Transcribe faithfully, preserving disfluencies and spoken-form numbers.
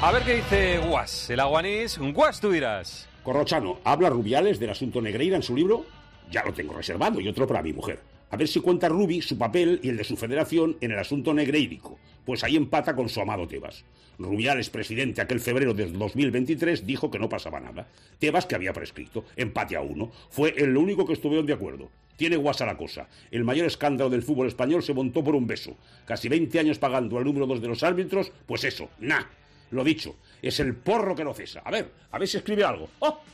A ver qué dice Guas, el aguanís. Guas, tú dirás. Corrochano, ¿habla Rubiales del asunto Negreira en su libro? Ya lo tengo reservado y otro para mi mujer. A ver si cuenta Rubi su papel y el de su federación en el asunto negreírico, pues ahí empata con su amado Tebas. Rubiales, presidente aquel febrero del dos mil veintitrés, dijo que no pasaba nada. Tebas, que había prescrito, empate a uno. Fue el único que estuvieron de acuerdo. Tiene guasa la cosa. El mayor escándalo del fútbol español se montó por un beso. Casi veinte años pagando al número dos de los árbitros, pues eso, nah. Lo dicho, es el porro que no cesa. A ver, a ver si escribe algo. ¡Oh!